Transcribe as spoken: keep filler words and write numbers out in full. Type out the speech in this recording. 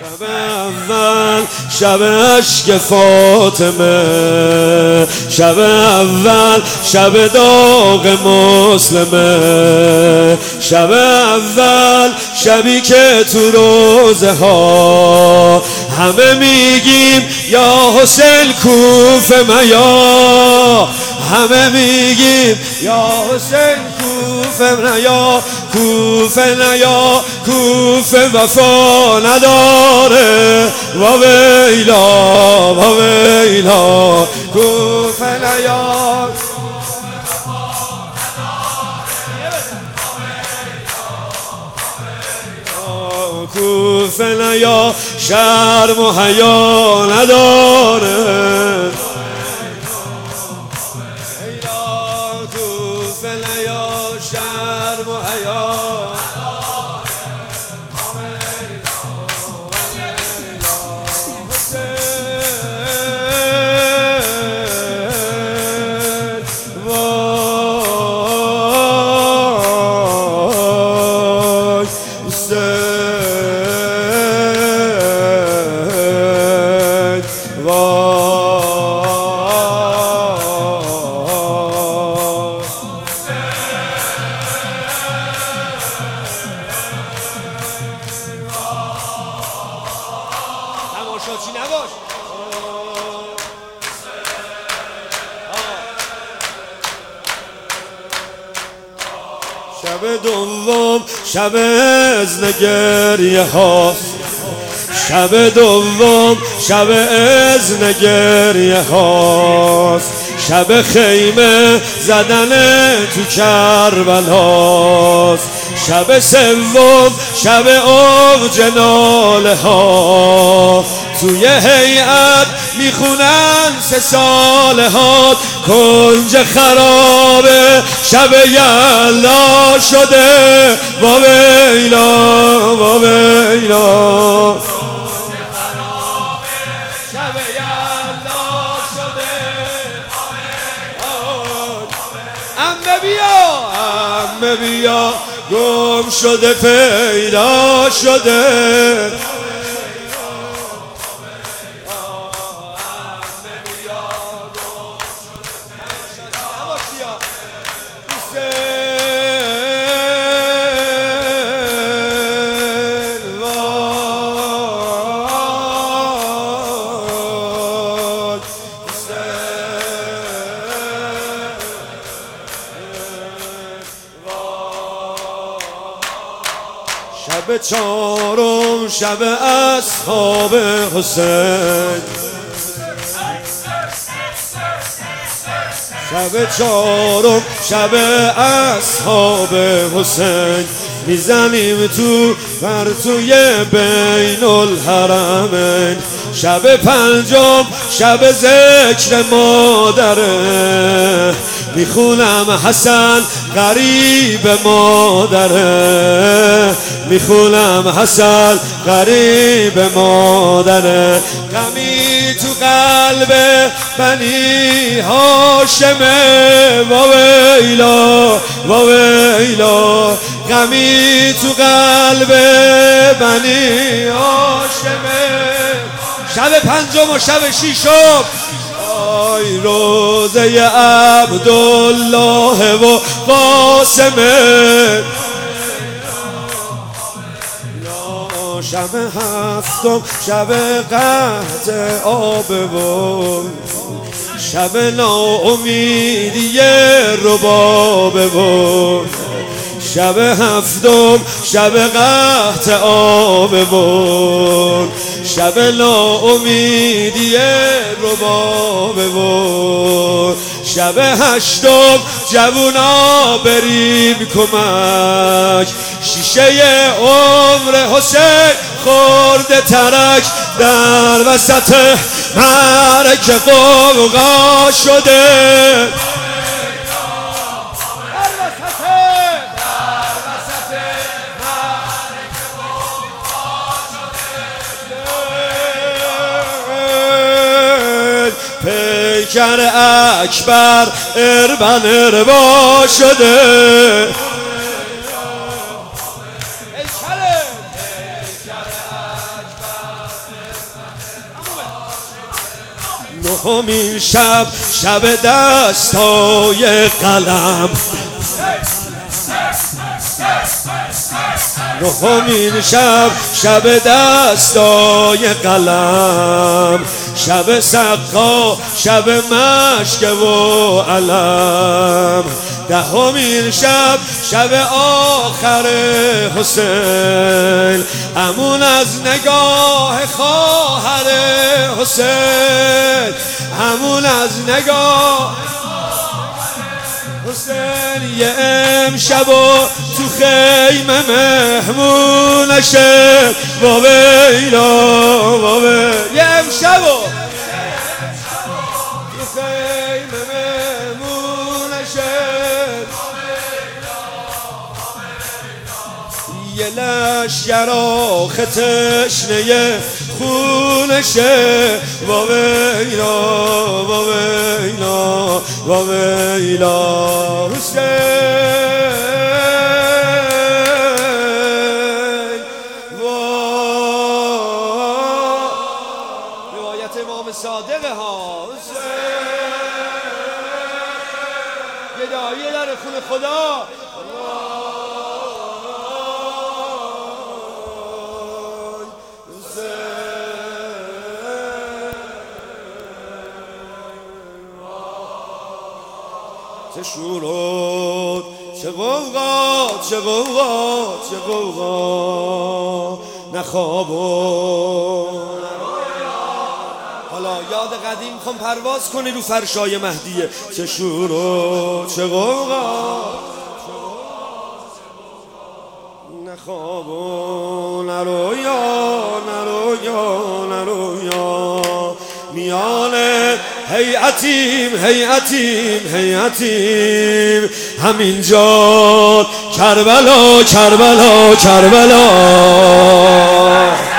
شب اول شب عشق فاطمه، شب اول شب داغ مسلمه، شب اول شبی که تو روزه ها همه میگیم یا حسین کوفه میا، همه میگیم یا حسین کوفه نیا، کوفه نیا، کوفه وفا نداره و ویلا و ویلا، کوفه نیا کوفه نیا، شرم و حیا نداره، کوفه نیا، شرم و حیا تماشاچی نباش. شب دوم شب اذن گریه هاست، شب دوم شب اذن گریه هاست، شب خیمه زدن تو کربلاست، شب سوم شب اوج ناله ها، توی هیئت میخونن سه ساله ها، کنج خرابه شب یلا شده و ویلا و ویلا، شب یلا شده عمه بیا عمه بیا، گم شده پیدا شده، شب چهارم شب اصحاب حسین، شب چهارم شب اصحاب حسین، میزنیم تو پرتوی بین الحرمین، شب پنجم شب ذکر مادره، میخونم حسن غریب مادره، میخونم حسن غریب مادره، غمی تو قلب بنی هاشمه و ویلا و ویلا، غمی تو قلب بنی هاشمه، شب پنجم و شب ششم آی روزه عبدالله و قاسمه، شب هفتم شب قحط آب و شب ناامیدی رباب و شب هفتم شب قحط آب و شب ناامیدی رباب و شب هشتم جوونا بریم کمک، شیشه عمر حسین خورده ترک، در وسط معرکه غوغا شده، پیکر اکبر اربن اربا شده، نهمین شب شب دستای قلم نهمین شب شب دستای قلم شب سقا شب مشک و علم دهمین شب شب آخر حسین امون از نگاه خواهر حسین امون از نگاه حسین یه امشب و تو خیمه مهمونشه با ویلا با ویلا یه امشب و تو خیمه مهمونشه یه لشگر آخه تشنه خونشه با ویلا با ویلا با ویلا حسین روایت امام صادق ها حسین گدایی در خون خدا چه شورود چه غوغا چه غوغا چه غوغا نخوابون حالا یاد قدیم خوام پرواز کنی رو فرشای مهدیه چه شورود چه غوغا نخوابون نرویا نرویا نرویا میانه هیئتیم هیئتیم هیئتیم همینجا کربلا کربلا کربلا